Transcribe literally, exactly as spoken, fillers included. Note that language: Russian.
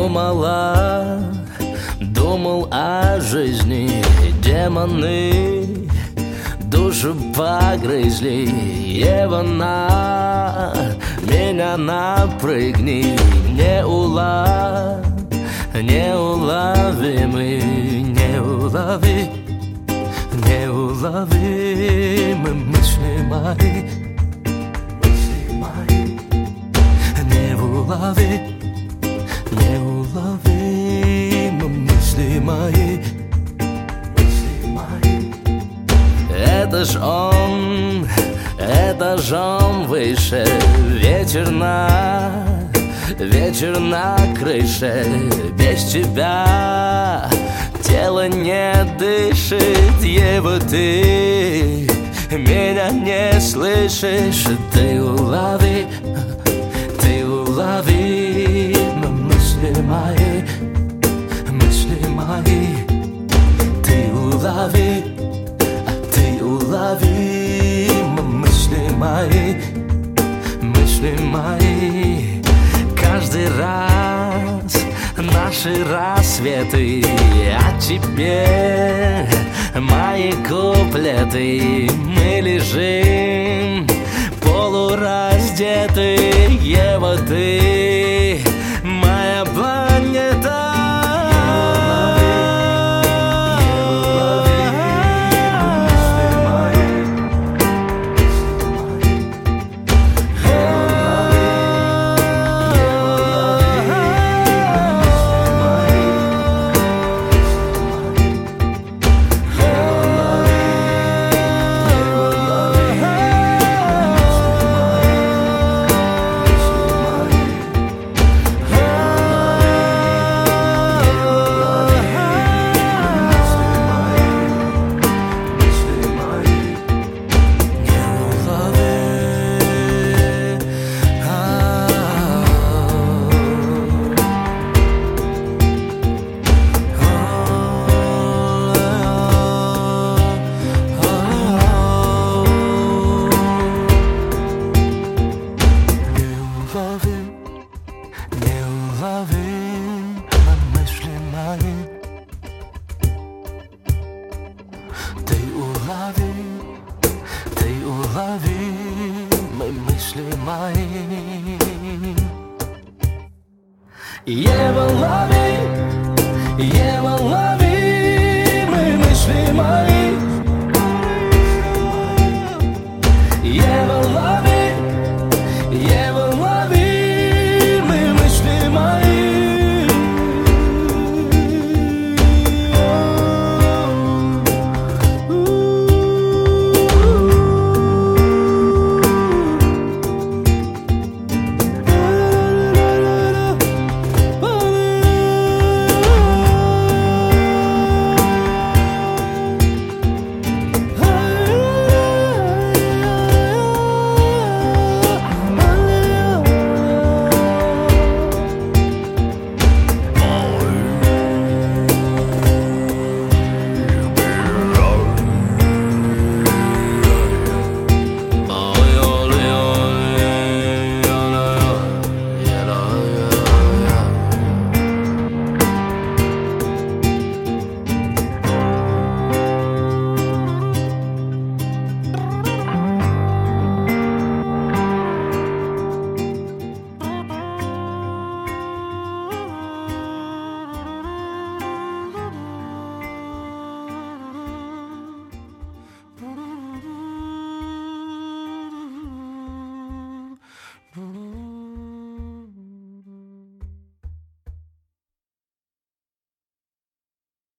Думала, думал о жизни, демоны душу погрызли. Ева, на меня напрыгни, неулов, неуловимый, неулови, неуловимы мысли мои, мысли мои, неулови, неуловимы мысли мои, мысли мои. Это ж он, это ж он выше, ветер на, вечер на крыше. Без тебя тело не дышит, Ева, ты меня не слышишь. Ты улови, ты улови мысли мои, мысли мои. Ты улови, ты улови мысли мои, мысли мои. Каждый раз наши рассветы, а теперь мои куплеты. Мы лежим полураздетые, Ева, ты моя планета. Ты улови, ты улови мои мысли мои. Ева, лови, Ева.